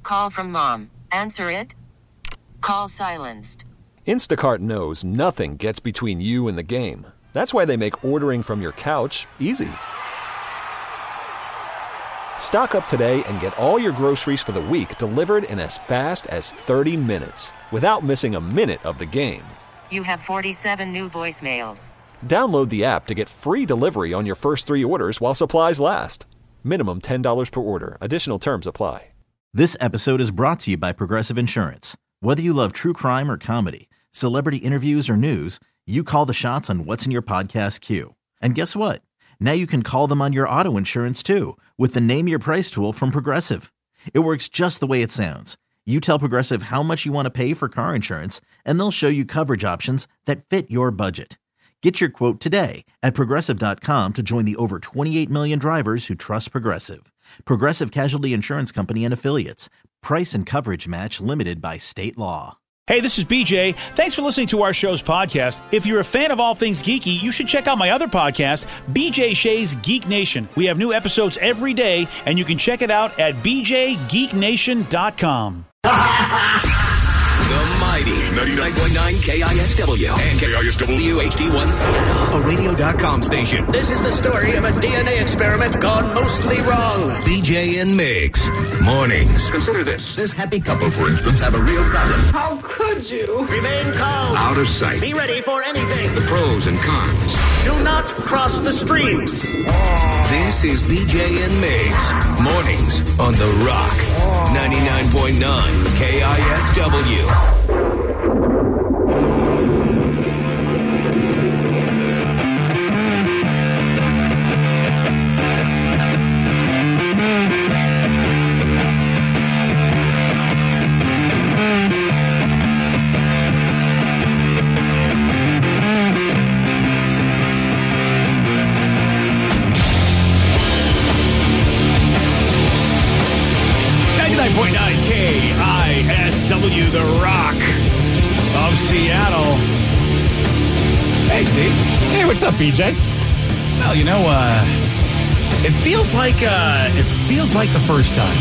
call from mom. Answer it. Call silenced. Instacart knows nothing gets between you and the game. That's why they make ordering from your couch easy. Stock up today and get all your groceries for the week delivered in as fast as 30 minutes without missing a minute of the game. You have 47 new voicemails. Download the app to get free delivery on your first 3 orders while supplies last. Minimum $10 per order. Additional terms apply. This episode is brought to you by Progressive Insurance. Whether you love true crime or comedy, celebrity interviews or news, you call the shots on what's in your podcast queue. And guess what? Now you can call them on your auto insurance too with the Name Your Price tool from Progressive. It works just the way it sounds. You tell Progressive how much you want to pay for car insurance, and they'll show you coverage options that fit your budget. Get your quote today at Progressive.com to join the over 28 million drivers who trust Progressive. Progressive Casualty Insurance Company and Affiliates. Price and coverage match limited by state law. Hey, this is BJ. Thanks for listening to our show's podcast. If you're a fan of all things geeky, you should check out my other podcast, BJ Shea's Geek Nation. We have new episodes every day, and you can check it out at bjgeeknation.com. The mighty 99.9 KISW and KISW HD1 Seattle, a radio.com station. This is the story of a DNA experiment gone mostly wrong. BJ and Migs, mornings. Consider this. This happy couple, for instance, have a real problem. How could you? Remain calm. Out of sight. Be ready for anything. The pros and cons. Do not cross the streams. This is BJ and Migs, mornings on The Rock, 99.9 KISW. KISW, The Rock of Seattle. Hey, Steve. Hey, what's up, BJ? Well, you know, it feels like the first time.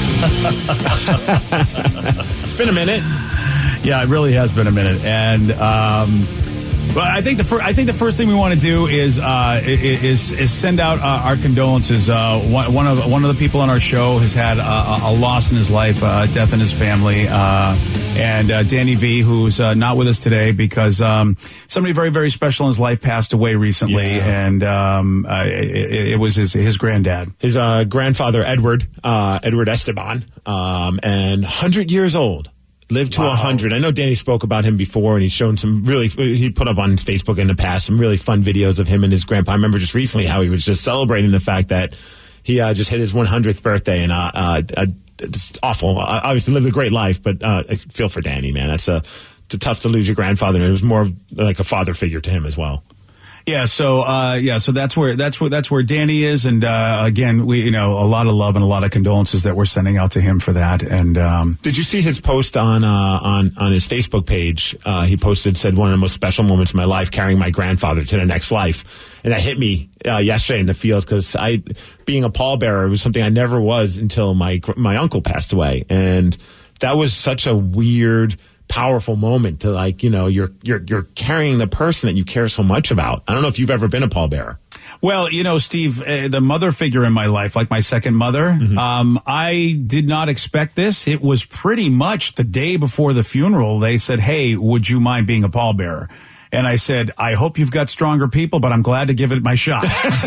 It's been a minute. Yeah, it really has been a minute, and but I think the first thing we want to do is send out our condolences. One of the people on our show has had a loss in his life, death in his family, and Danny V, who's not with us today because somebody very, very special in his life passed away recently, and it was his granddad, his grandfather Edward Esteban, and 100 years old. Lived to 100. I know Danny spoke about him before, and he's shown he put up on his Facebook in the past some really fun videos of him and his grandpa. I remember just recently how he was just celebrating the fact that he just hit his 100th birthday, and it's awful. Obviously lived a great life, but I feel for Danny, man. It's tough to lose your grandfather. It was more like a father figure to him as well. Yeah, so that's where Danny is, and again, we a lot of love and a lot of condolences that we're sending out to him for that. And did you see his post on his Facebook page? He said one of the most special moments of my life, carrying my grandfather to the next life, and that hit me yesterday in the feels because being a pallbearer was something I never was until my uncle passed away, and that was such a weird, powerful moment to you're carrying the person that you care so much about. I don't know if you've ever been a pallbearer. Well, Steve, the mother figure in my life, like my second mother, I did not expect this. It was pretty much the day before the funeral. They said, "Hey, would you mind being a pallbearer?" And I said, "I hope you've got stronger people, but I'm glad to give it my shot."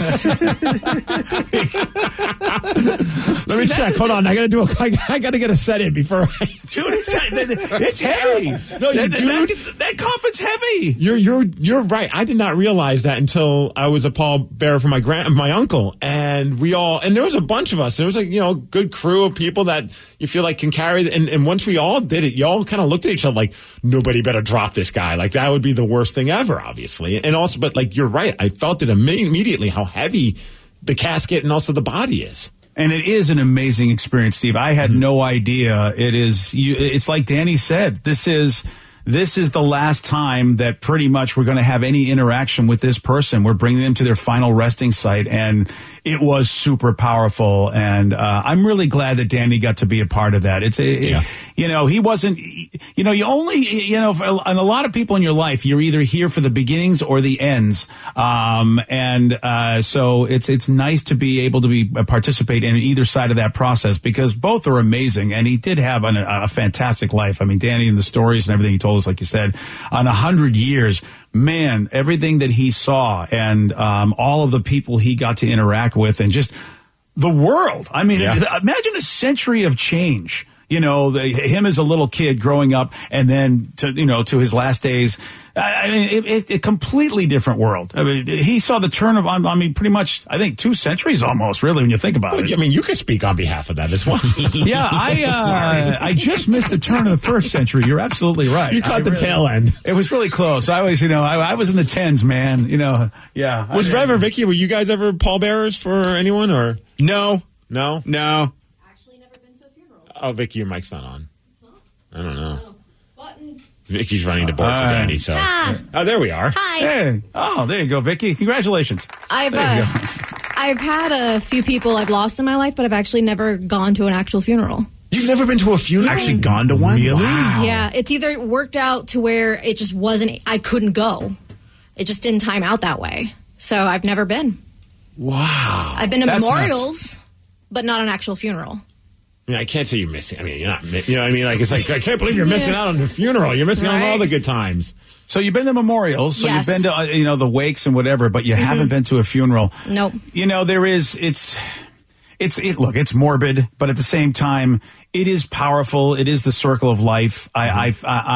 Let me check. Hold on. I got to get a set in before I... Dude, it's heavy. No, dude. That coffin's heavy. You're right. I did not realize that until I was a pallbearer for my uncle. And there was a bunch of us. There was a good crew of people that you feel like can carry. And once we all did it, y'all kind of looked at each other like, nobody better drop this guy. Like that would be the worst thing ever, obviously. And also, but you're right. I felt it immediately how heavy the casket and also the body is. And it is an amazing experience, Steve. I had no idea. It's like Danny said, this is the last time that pretty much we're going to have any interaction with this person. We're bringing them to their final resting site. And it was super powerful. And I'm really glad that Danny got to be a part of that. He wasn't, you only, and a lot of people in your life, you're either here for the beginnings or the ends. So it's nice to be able to participate in either side of that process, because both are amazing. And he did have a fantastic life. I mean, Danny, and the stories and everything he told us, like you said, on 100 years, man, everything that he saw and all of the people he got to interact with, and just the world. I mean, imagine a century of change. Him as a little kid growing up, and then to his last days. I mean, a completely different world. I mean, he saw the turn of, pretty much, I think 2 centuries almost, really, when you think about it. I mean, you could speak on behalf of that as well. Yeah, I just missed the turn of the first century. You're absolutely right. You caught the tail end. It was really close. I always, I was in the 10s, man. Yeah. Was Rev or Vicky, were you guys ever pallbearers for anyone, or? No. Oh, Vicky, your mic's not on. I don't know. Vicky's running the board for Danny, so. Oh, there we are. Hi. Hey. Oh, there you go, Vicky. Congratulations. I've had a few people I've lost in my life, but I've actually never gone to an actual funeral. You've never been to a funeral? Actually gone to one? Really? Wow. Yeah, it's either worked out to where it just wasn't, I couldn't go. It just didn't time out that way. So I've never been. Wow. I've been to That's memorials, nuts. but not an actual funeral. I can't say you're missing. I mean, you're not. What I mean? Like, it's like, I can't believe you're missing out on the funeral. You're missing out on all the good times. So you've been to memorials. So Yes. you've been to the wakes and whatever, but you haven't been to a funeral. Nope. There is. Look, it's morbid, but at the same time, it is powerful. It is the circle of life. I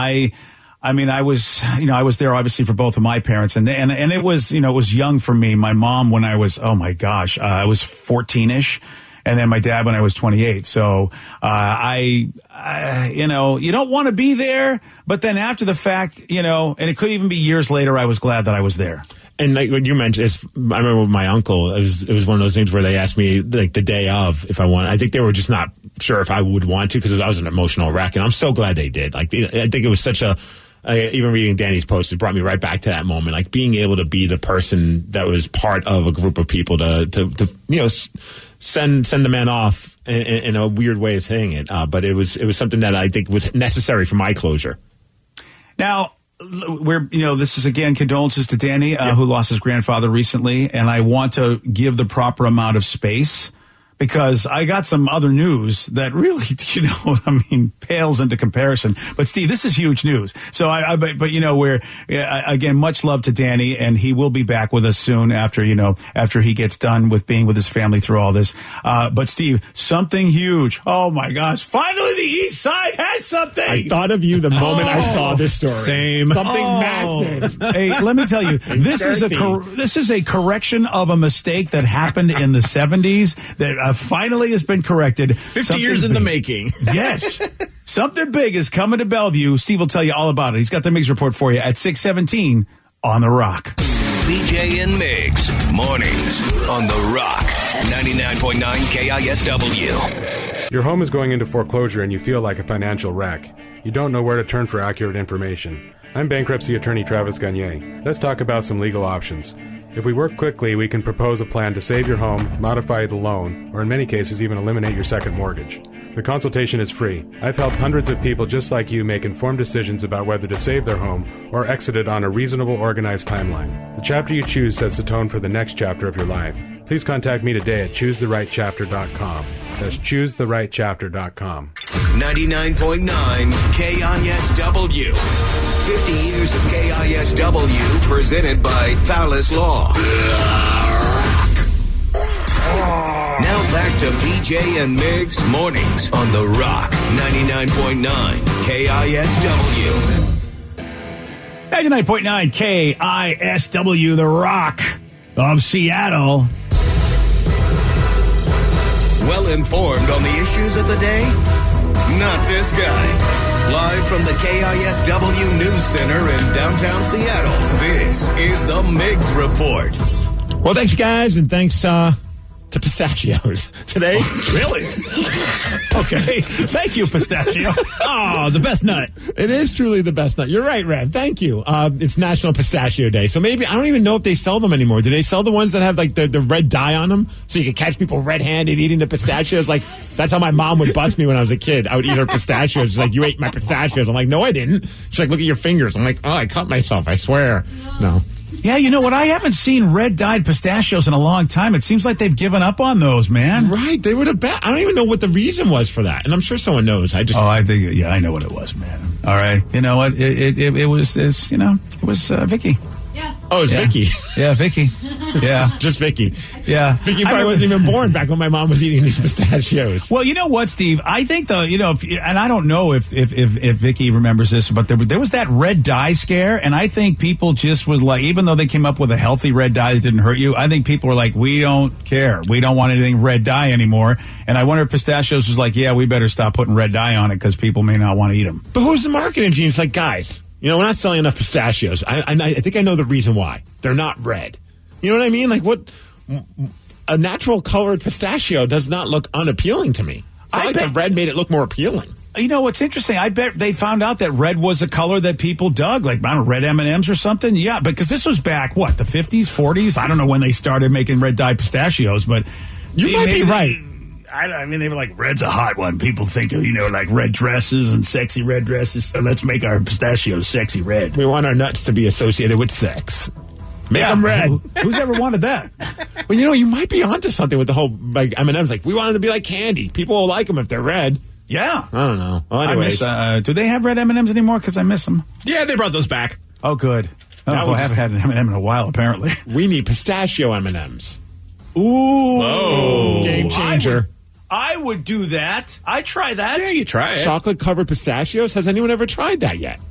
was there obviously for both of my parents, and it was it was young for me. My mom when I was I was 14-ish. And then my dad when I was 28. So, you don't want to be there, but then after the fact, and it could even be years later, I was glad that I was there. And like what you mentioned, I remember with my uncle, it was one of those things where they asked me like the day of if I wanted. I think they were just not sure if I would want to, because I was an emotional wreck, and I'm so glad they did. Like, I think it was such a. Even reading Danny's post, it brought me right back to that moment, like being able to be the person that was part of a group of people to send the man off in a weird way of saying it. But it was something that I think was necessary for my closure. Now, this is again condolences to Danny, who lost his grandfather recently, and I want to give the proper amount of space, because I got some other news that really, pales into comparison. But Steve, this is huge news. So again, much love to Danny, and he will be back with us soon after he gets done with being with his family through all this. But Steve, something huge. Oh my gosh. Finally the East Side has something. I thought of you the moment I saw this story. Same. Something massive. Hey, let me tell you, this is a correction of a mistake that happened in the 70s that finally has been corrected. 50 years in the making. Yes. Something big is coming to Bellevue. Steve will tell you all about it. He's got the Migs Report for you at 6:17 on The Rock. BJ and Migs, mornings on The Rock, 99.9 KISW. Your home is going into foreclosure and you feel like a financial wreck. You don't know where to turn for accurate information. I'm bankruptcy attorney Travis Gagne. Let's talk about some legal options. If we work quickly, we can propose a plan to save your home, modify the loan, or in many cases even eliminate your second mortgage. The consultation is free. I've helped hundreds of people just like you make informed decisions about whether to save their home or exit it on a reasonable, organized timeline. The chapter you choose sets the tone for the next chapter of your life. Please contact me today at choosetherightchapter.com. That's choosetherightchapter.com. 99.9 KISW. 50 years of KISW presented by Palace Law. Now back to BJ and Migs mornings on The Rock, 99.9 KISW. 99.9 KISW, The Rock of Seattle. Well informed on the issues of the day? Not this guy. Live from the KISW News Center in downtown Seattle, this is the Migs Report. Well, thanks, guys, and thanks to pistachios today. Really? Okay. Thank you, pistachio. Oh, the best nut. It is truly the best nut. You're right, Rev. Thank you. It's National Pistachio Day. So maybe, I don't even know if they sell them anymore. Do they sell the ones that have like the red dye on them? So you can catch people red-handed eating the pistachios? Like, that's how my mom would bust me when I was a kid. I would eat her pistachios. She's like, you ate my pistachios. I'm like, no, I didn't. She's like, look at your fingers. I'm like, oh, I cut myself. I swear. No. Yeah, you know what? I haven't seen red-dyed pistachios in a long time. It seems like they've given up on those, man. Right. They were the best. I don't even know what the reason was for that. And I'm sure someone knows. I think, yeah, I know what it was, man. All right. You know what? It was Vicky. Oh, it was Vicky. Yeah, Vicky. Yeah. Just Vicky. Yeah. Vicky probably wasn't even born back when my mom was eating these pistachios. Well, you know what, Steve? I think and I don't know if Vicky remembers this, but there was that red dye scare, and I think people just was like, even though they came up with a healthy red dye that didn't hurt you, I think people were like, we don't care. We don't want anything red dye anymore. And I wonder if pistachios was like, yeah, we better stop putting red dye on it because people may not want to eat them. But who's the marketing genius? Like, guys, we're not selling enough pistachios. I think I know the reason why. They're not red. You know what I mean? Like, what? A natural colored pistachio does not look unappealing to me. I bet the red made it look more appealing. You know what's interesting? I bet they found out that red was a color that people dug, like, I don't know, red M&Ms or something. Yeah, because this was back, the 50s, 40s? I don't know when they started making red dye pistachios, but you might be right. I mean, they were like, red's a hot one. People think of, like red dresses and sexy red dresses. So let's make our pistachios sexy red. We want our nuts to be associated with sex. Make them red. Who's ever wanted that? Well, you might be onto something with the whole like M&Ms. Like, we want them to be like candy. People will like them if they're red. Yeah. I don't know. Well, anyways. Do they have red M&Ms anymore? Because I miss them. Yeah, they brought those back. Oh, good. I haven't had an M&M in a while, apparently. We need pistachio M&Ms. Ooh. Whoa. Game changer. I would do that. I'd try that. Yeah, you try it. Chocolate-covered pistachios? Has anyone ever tried that yet?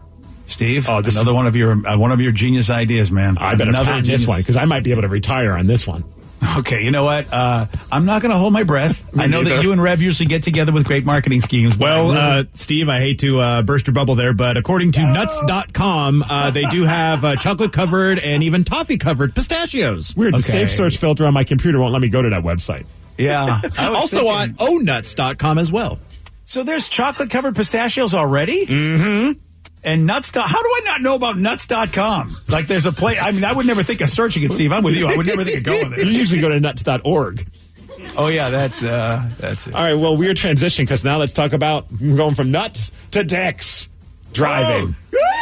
Steve, another one of your genius ideas, man. I better patent this one because I might be able to retire on this one. Okay, you know what? I'm not going to hold my breath. I know that you and Rev usually get together with great marketing schemes. Well, Steve, I hate to burst your bubble there, but according to nuts.com, they do have chocolate-covered and even toffee-covered pistachios. Weird. The safe search filter on my computer won't let me go to that website. Yeah. Also on onuts.com as well. So there's chocolate-covered pistachios already? Mm-hmm. And Nuts. How do I not know about Nuts.com? Like, there's a place. I mean, I would never think of searching it, Steve. I'm with you. I would never think of going there. You usually go to nuts.org. Oh, yeah, that's it. All right, well, weird transition because now let's talk about going from nuts to dicks driving.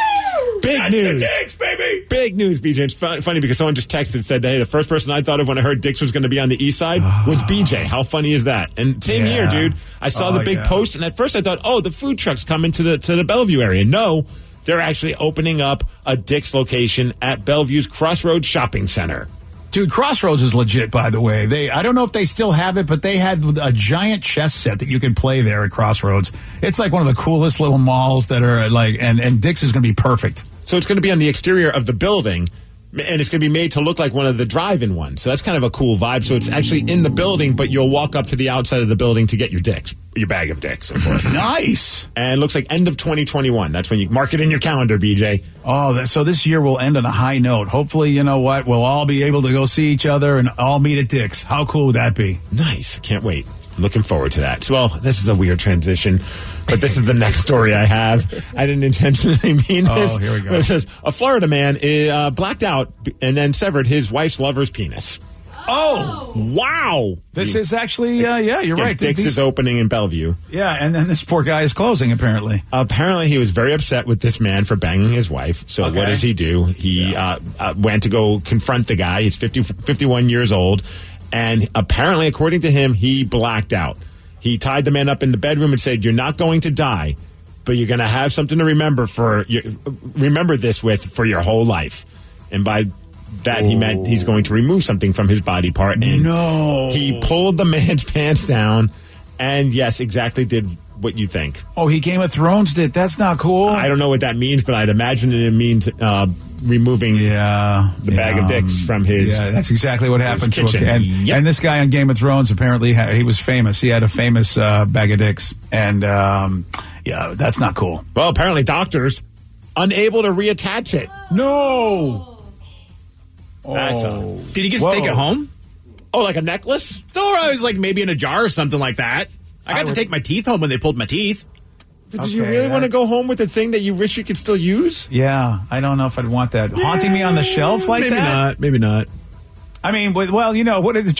Oh. Big That's news. The dicks, baby. Big news, BJ. It's funny because someone just texted and said, hey, the first person I thought of when I heard Dick's was going to be on the east side was BJ. How funny is that? And same here, dude. I saw the big post, and at first I thought, the food truck's coming to the Bellevue area. No, they're actually opening up a Dick's location at Bellevue's Crossroads Shopping Center. Dude, Crossroads is legit, by the way. I don't know if they still have it, but they had a giant chess set that you can play there at Crossroads. It's like one of the coolest little malls that are like, and Dick's is going to be perfect. So it's going to be on the exterior of the building, and it's going to be made to look like one of the drive-in ones. So that's kind of a cool vibe. So it's actually in the building, but you'll walk up to the outside of the building to get your dicks, your bag of dicks, of course. Nice. And it looks like end of 2021. That's when you mark it in your calendar, BJ. Oh, so this year will end on a high note. Hopefully, you know what? We'll all be able to go see each other and all meet at Dick's. How cool would that be? Nice. Can't wait. Looking forward to that. So, well, this is a weird transition, but this is the next story I have. I didn't intentionally mean this. Oh, here we go. It says, a Florida man blacked out and then severed his wife's lover's penis. Oh. Wow. This is actually, you're right. Dick's is opening in Bellevue. Yeah, and then this poor guy is closing, apparently. Apparently, he was very upset with this man for banging his wife. So what does he do? He went to go confront the guy. He's 51 years old. And apparently, according to him, he blacked out. He tied the man up in the bedroom and said, you're not going to die, but you're going to have something to remember this with for your whole life. And by that, he meant he's going to remove something from his body part. And he pulled the man's pants down and, yes, exactly did what you think. Oh, he Game of Thrones did. That's not cool. I don't know what that means, but I'd imagine it means removing the bag of dicks from his Yeah, that's exactly what happened to him. Yep. And this guy on Game of Thrones, apparently, he was famous. He had a famous bag of dicks. And, that's not cool. Well, apparently doctors unable to reattach it. No. That's Did he get to take it home? Oh, like a necklace? Or I was like maybe in a jar or something like that. I got to take my teeth home when they pulled my teeth. But did you really want to go home with a thing that you wish you could still use? Yeah, I don't know if I'd want that haunting me on the shelf like that. Maybe not. I mean, well, you know, what did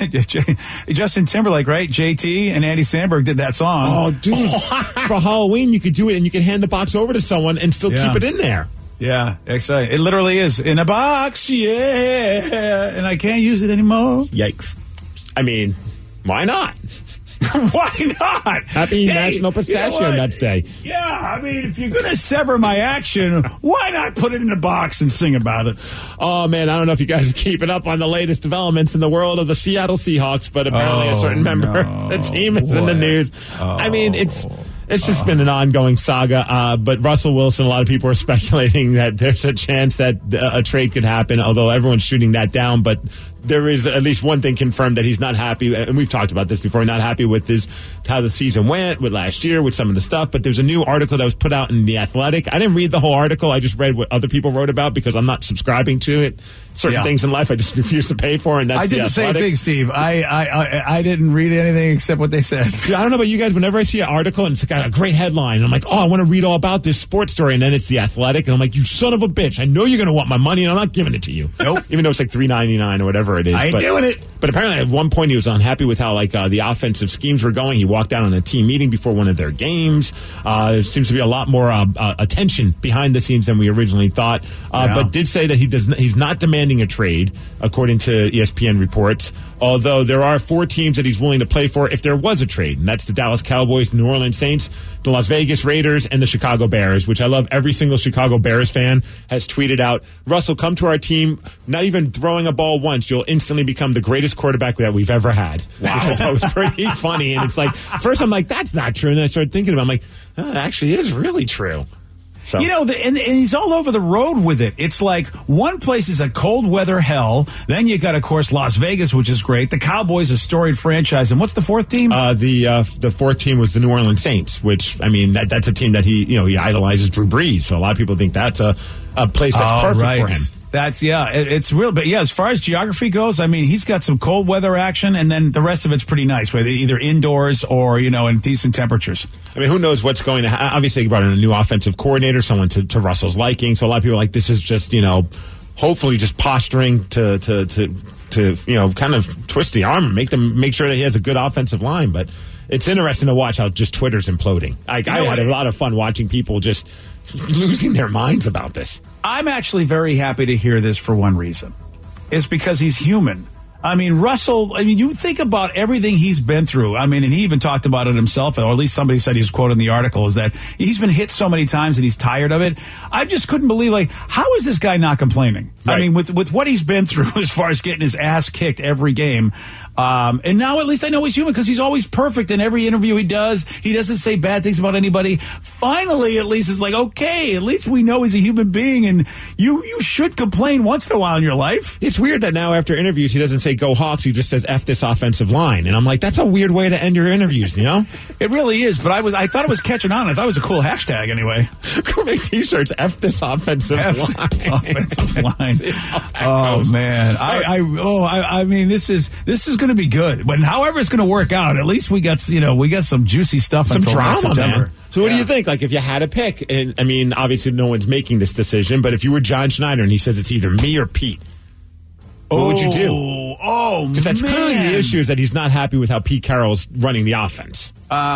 Justin Timberlake, right? JT and Andy Samberg did that song. Oh, dude. For Halloween, you could do it and you could hand the box over to someone and still keep it in there. Yeah, exactly. It literally is in a box, yeah, and I can't use it anymore. Yikes. I mean, why not? Why not? Happy National Pistachio Nuts Day. Yeah, I mean, if you're going to sever my action, why not put it in a box and sing about it? Oh, man, I don't know if you guys are keeping up on the latest developments in the world of the Seattle Seahawks, but apparently a certain member of the team is in the news. I mean, it's just been an ongoing saga, but Russell Wilson, a lot of people are speculating that there's a chance that a trade could happen, although everyone's shooting that down, but there is at least one thing confirmed that he's not happy, and we've talked about this before, not happy with how the season went with last year, with some of the stuff, but there's a new article that was put out in The Athletic. I didn't read the whole article. I just read what other people wrote about because I'm not subscribing to it. Certain things in life I just refuse to pay for, and that's I did the same thing, Steve. I didn't read anything except what they said. Dude, I don't know about you guys. Whenever I see an article and it's got a great headline, and I'm like, oh, I want to read all about this sports story, and then it's The Athletic, and I'm like, you son of a bitch! I know you're going to want my money, and I'm not giving it to you. Nope. Even though it's like $3.99 or whatever it is. I ain't doing it. But apparently, at one point, he was unhappy with how the offensive schemes were going. He walked out on a team meeting before one of their games. There seems to be a lot more attention behind the scenes than we originally thought. But did say that he's not demanding a trade, according to ESPN reports. Although there are 4 teams that he's willing to play for if there was a trade, and that's the Dallas Cowboys, the New Orleans Saints, the Las Vegas Raiders, and the Chicago Bears, which I love. Every single Chicago Bears fan has tweeted out, Russell, come to our team, not even throwing a ball once, you'll instantly become the greatest quarterback that we've ever had. Wow. Which I thought was pretty funny. And it's like, first I'm like, that's not true. And then I started thinking about it. I'm like, oh, it actually is really true. So. You know, and he's all over the road with it. It's like one place is a cold weather hell. Then you got, of course, Las Vegas, which is great. The Cowboys, a storied franchise. And what's the 4th team? The 4th team was the New Orleans Saints, which, I mean, that's a team that he idolizes Drew Brees. So a lot of people think that's a place that's perfect for him. That's, it's real. But, as far as geography goes, I mean, he's got some cold weather action, and then the rest of it's pretty nice, whether either indoors or, in decent temperatures. I mean, who knows what's going to happen. Obviously, he brought in a new offensive coordinator, someone to Russell's liking. So a lot of people are like, this is just, hopefully just posturing to kind of twist the arm and make sure that he has a good offensive line. But it's interesting to watch how just Twitter's imploding. I had a lot of fun watching people just losing their minds about this. I'm actually very happy to hear this for one reason. It's because he's human. I mean, Russell, you think about everything he's been through. I mean, and he even talked about it himself, or at least somebody said he was quoted in the article, is that he's been hit so many times and he's tired of it. I just couldn't believe, how is this guy not complaining? Right. I mean, with what he's been through as far as getting his ass kicked every game. And now at least I know he's human because he's always perfect in every interview he does. He doesn't say bad things about anybody. Finally, at least it's like, okay, at least we know he's a human being, and you should complain once in a while in your life. It's weird that now after interviews he doesn't say go Hawks, he just says F this offensive line. And I'm like, that's a weird way to end your interviews, It really is, but I thought it was catching on. I thought it was a cool hashtag anyway. Go make t-shirts, F this offensive line. This offensive line. Oh man. I mean this is going to be good. But however it's going to work out, at least we got some juicy stuff, some drama, September. Man. So what do you think? If you had a pick, and I mean, obviously no one's making this decision, but if you were John Schneider and he says it's either me or Pete, what would you do? Because that's clearly the issue, is that he's not happy with how Pete Carroll's running the offense.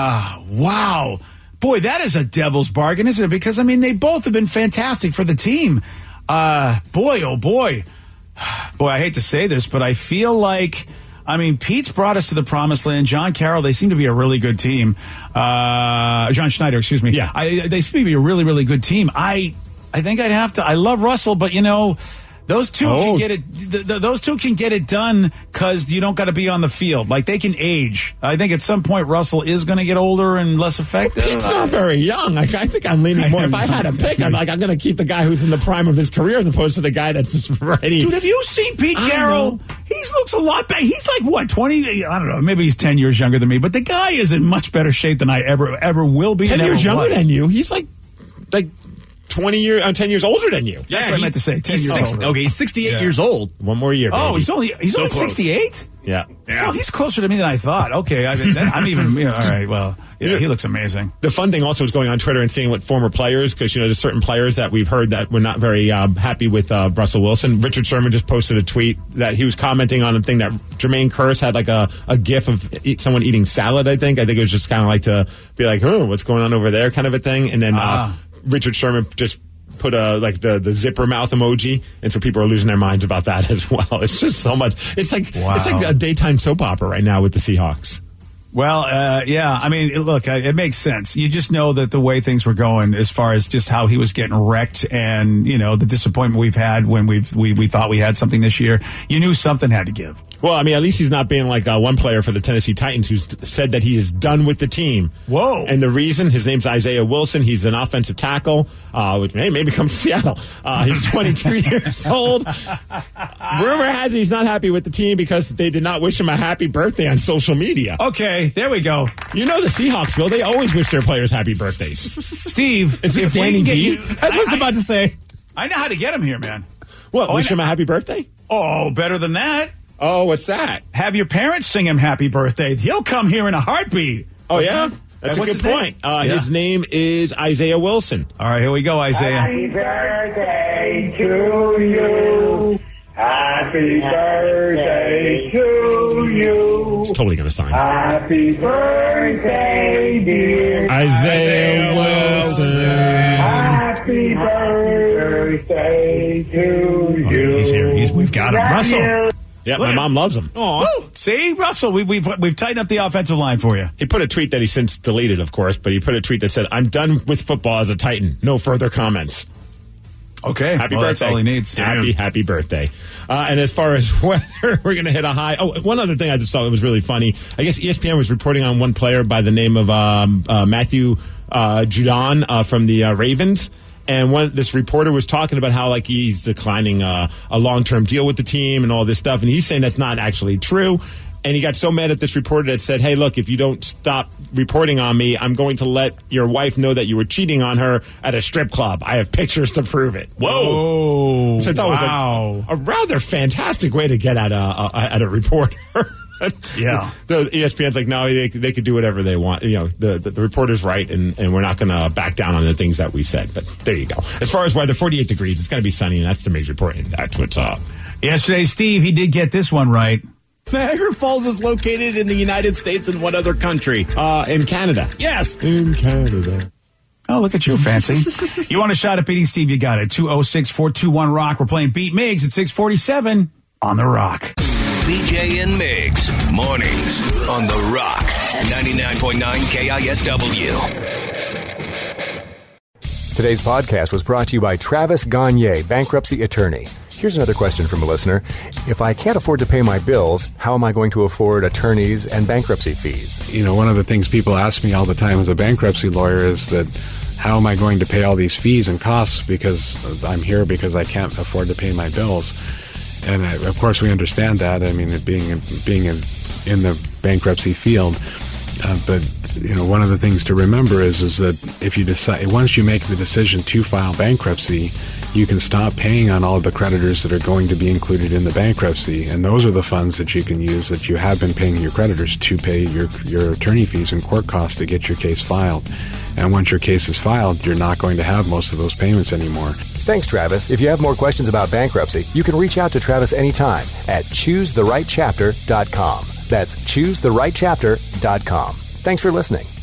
Wow. Boy, that is a devil's bargain, isn't it? Because, I mean, they both have been fantastic for the team. Boy, oh boy. Boy, I hate to say this, but I feel like, Pete's brought us to the promised land. John Carroll, they seem to be a really good team. John Schneider, excuse me. Yeah. They seem to be a really, really good team. I think I'd have to. I love Russell, but, those two can get it. Those two can get it done because you don't got to be on the field. They can age. I think at some point Russell is going to get older and less effective. Pete's not very young. I think I'm leaning more. If I had a pick, I'm going to keep the guy who's in the prime of his career as opposed to the guy that's just ready. Dude, have you seen Pete Carroll? He looks a lot better. He's 20? I don't know. Maybe he's 10 years younger than me, but the guy is in much better shape than I ever will be. 10 years younger than you. He's like 10 years older than you. That's what I meant to say. 10 years older. Okay, he's 68 years old. One more year, baby. Oh, he's only 68? Yeah. Oh, he's closer to me than I thought. Okay, I'm even. All right. Well, yeah, he looks amazing. The fun thing also is going on Twitter and seeing what former players, because there's certain players that we've heard that were not very happy with Russell Wilson. Richard Sherman just posted a tweet that he was commenting on a thing that Jermaine Kearse had like a gif of someone eating salad. I think it was just kind of like to be like, oh, what's going on over there, kind of a thing. And then Richard Sherman just put the zipper mouth emoji, and so people are losing their minds about that as well. It's just so much. It's like a daytime soap opera right now with the Seahawks. Well, yeah. I mean, look, it makes sense. You just know that the way things were going, as far as just how he was getting wrecked, and the disappointment we've had when we thought we had something this year. You knew something had to give. Well, I mean, at least he's not being like one player for the Tennessee Titans who's said that he is done with the team. Whoa. And the reason, his name's Isaiah Wilson. He's an offensive tackle, which maybe come to Seattle. He's 22 years old. Rumor has it he's not happy with the team because they did not wish him a happy birthday on social media. Okay, there we go. The Seahawks, Bill, they always wish their players happy birthdays. Steve, is this Danny G? That's what I was about to say. I know how to get him here, man. What, wish him a happy birthday? Oh, better than that. Oh, what's that? Have your parents sing him happy birthday. He'll come here in a heartbeat. Oh, yeah? That's a good point. His name is Isaiah Wilson. All right, here we go, Isaiah. Happy birthday to you. Happy birthday to you. He's totally going to sign. Happy birthday, dear Isaiah Wilson. Happy birthday to you. He's here. We've got him. Russell. Yeah, my mom loves him. Oh, see, Russell, we've tightened up the offensive line for you. He put a tweet that he since deleted, of course, but he put a tweet that said, "I'm done with football as a Titan. No further comments." Okay, happy birthday. That's all he needs. Happy birthday. And as far as whether we're going to hit a high, one other thing I just thought was really funny. I guess ESPN was reporting on one player by the name of Matthew Judon from the Ravens. And this reporter was talking about how he's declining a long-term deal with the team and all this stuff. And he's saying that's not actually true. And he got so mad at this reporter that said, hey, look, if you don't stop reporting on me, I'm going to let your wife know that you were cheating on her at a strip club. I have pictures to prove it. Whoa. Which I thought was a rather fantastic way to get at a reporter. Yeah. The ESPN's like, no, they could do whatever they want. The reporter's right, and we're not going to back down on the things that we said. But there you go. As far as weather, 48 degrees. It's going to be sunny, and that's the major report. And that's what's up. Yesterday, Steve, he did get this one right. Niagara Falls is located in the United States and what other country? In Canada. Yes. In Canada. Oh, look at you, fancy. You want a shot at beating Steve? You got it. 206-421-ROCK. We're playing Beat Migs at 647 on The Rock. BJ and Migs, mornings on The Rock, 99.9 KISW. Today's podcast was brought to you by Travis Gagne, bankruptcy attorney. Here's another question from a listener. If I can't afford to pay my bills, how am I going to afford attorneys and bankruptcy fees? One of the things people ask me all the time as a bankruptcy lawyer is that how am I going to pay all these fees and costs because I'm here because I can't afford to pay my bills? And of course, we understand that. I mean, being in the bankruptcy field, but one of the things to remember is that if you decide once you make the decision to file bankruptcy, you can stop paying on all of the creditors that are going to be included in the bankruptcy, and those are the funds that you can use that you have been paying your creditors to pay your attorney fees and court costs to get your case filed. And once your case is filed, you're not going to have most of those payments anymore. Thanks, Travis. If you have more questions about bankruptcy, you can reach out to Travis anytime at ChooseTheRightChapter.com. That's ChooseTheRightChapter.com. Thanks for listening.